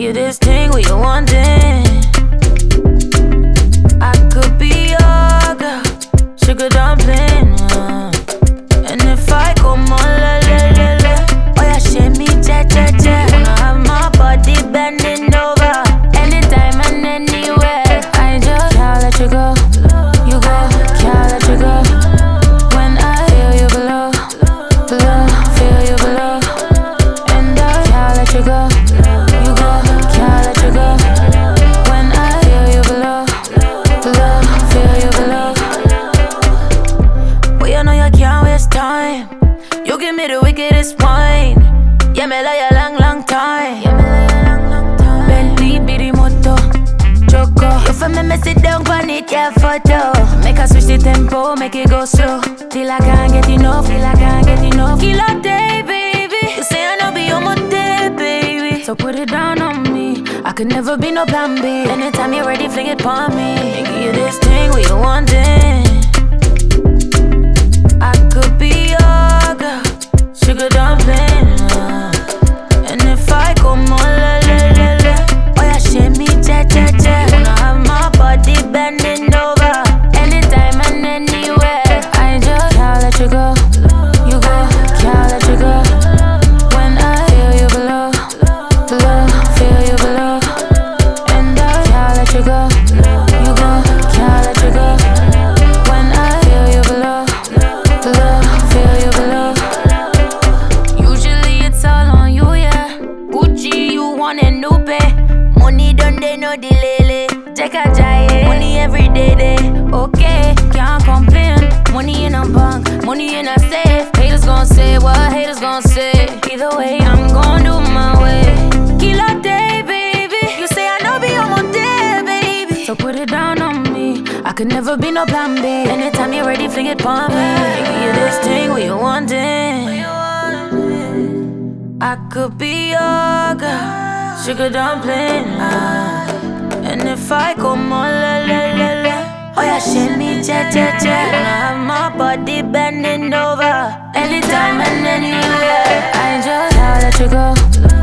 you this thing what you wanting. I could be your girl, sugar dumpling. And if I come on, la la la la, oh yeah, shake me, cha cha cha. Wanna have my body bending over, anytime and anywhere. I just can't let you go, you go, can't let you go. When I feel you below, below, feel you below, and I can't let you go, you go, can't let you go. When I feel you below, below, feel you below. But you know you can't waste time. You give me the wickedest wine. Yeah, me like a long, long time. Bentley, bitty moto, choco. You for me sit down on it, yeah, photo. Make her switch the tempo, make it go slow. Till I can't get enough, till I can't get enough. Killer day, baby. You say I know be on my day, baby. So put it down on me. I could never be no plan B. Anytime you're ready, fling it on me. And give you this thing what you wanting. I could be your girl, sugar dumpling. And if I come on, la la la la, oh yeah, shake me, cha cha cha. Wanna have my body bending over, anytime and anywhere. I just can't let you go, you go, can't let you go. When I feel you below, below, feel you below, and I can't let you go, you go, can't let you go. When I feel you below, below, feel you below. Usually it's all on you, yeah. Gucci, you want a new pay. Money done, they no delay. Check a giant. Money every day, day. Okay, can't complain. Money in a bank, money in a safe. Haters gon' say what haters gon' say. Either way, I'm gon' do my way. Killer day, baby. You say I know be on my day, baby. So put it down on me. I could never be no plan B. Anytime you're ready, fling it on me. Give you this thing what you wanting. I could be your girl, sugar dumpling. And if I come on, la la la la, oh yeah, shake me, cha cha cha. Wanna have my body bending over, anytime and anywhere. I just can't let you go,